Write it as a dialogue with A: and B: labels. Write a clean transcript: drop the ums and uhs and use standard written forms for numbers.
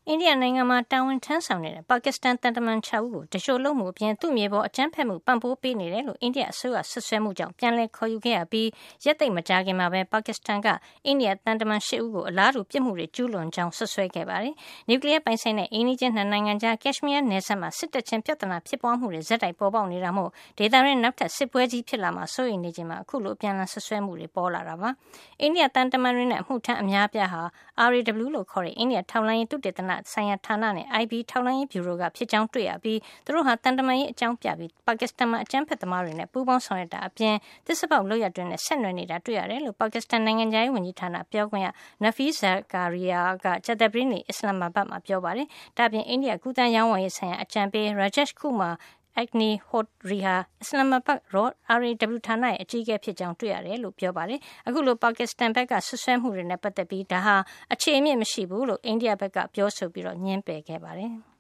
A: အိန္ဒိယနိုင်ငံမှာတာဝန်ထမ်းဆောင်နေတဲ့ပါကစ္စတန်တန်တမန်6ဦးကိုတရှို့လုံးမှုအပြင်သူ့မြေပေါ်အကြမ်းဖက်မှုပံ့ပိုးပေးနေတယ်လို့အိန္ဒိယအစိုးရဆွဆွဲမှုကြောင့်ပြန်လည်ခေါ်ယူခဲ့ရပြီးရက်သိပ်မကြာခင်မှာပဲပါကစ္စတန်ကအိန္ဒိယတန်တမန်8ဦးကိုအလားတူပြစ်မှုတွေကျူးလွန်ကြောင်းဆွဆွဲခဲ့ပါတယ်။နျူကလ িয়ার ပိုင်ဆိုင်တဲ့အိန္ဒိယနှစ်နိုင်ငံကြားကက်ရှ်မီးယားနယ်စပ်မှာစစ်တပ်ချင်းပြဿနာဖြစ်ပွားမှုတွေဇက်တိုက်ပေါ်ပေါက်နေတာမို့ဒေသတွင်းနောက်ထပ်စစ်ပွဲကြီးဖြစ်လာမှာစိုးရိမ်နေချိန်မှာအခုလိုအပြန်အလှန်ဆွဆွဲမှုတွေပေါ်လာတာပါ။အိန္ဒိယတန်တမန်တွေနဲ့အမှုထမ်းအများပြားဟာ RAW လို့ခေါ်တဲ့အိန္ဒိယထောက်လှမ်းရေးသုတေသနဆိုင်ရာဌာနနဲ့ IB ထောက်လှမ်းရေးဗျူရိုကဖြစ်ကြောင်းတွေ့ရပြီးသူတို့ဟာတန်တမန်ရေးအကြောင်းပြပြီးပါကစ္စတန်မှာအကြမ်းဖက်သမားတွေနဲ့ပူးပေါင်းဆောင်ရွက်တာအပြင်သစ္စာပေါက်လုပ်ရတွေနဲ့ဆက်နွယ်နေတာတွေ့ရတယ်လို့ပါကစ္စတန်နိုင်ငံခြားရေးဝန်ကြီးဌာနပြောခွင့်ရ Nafeez Zakaria ကကြာသပတေးနေ့အစ္စလာမာဘတ်မှာပြောပါတယ်။ဒါ့အပြင်အိန္ဒိယကူးသန်းရောင်းဝယ်ရေးဆိုင်ရာအကြံပေး Rajesh Kumar Agnihotre ဟာအစ္စလာမာဘတ် RAW ဌာနရဲ့အကြီးအကဲဖြစ်ကြောင်းတွေ့ရတယ်လို့ပြောပါတယ်။အခုလိုပါကစ္စတန်ဘက်ကဆွဆွဲမှုတွေနဲ့ပတ်သက်ပြီးဒါဟာအခြေအမြစ်မရှိဘူးလို့အိန္ဒိယဘက်ကပြောဆိုပြီးငြင်းပယ်ခဲ့ပါတယ်။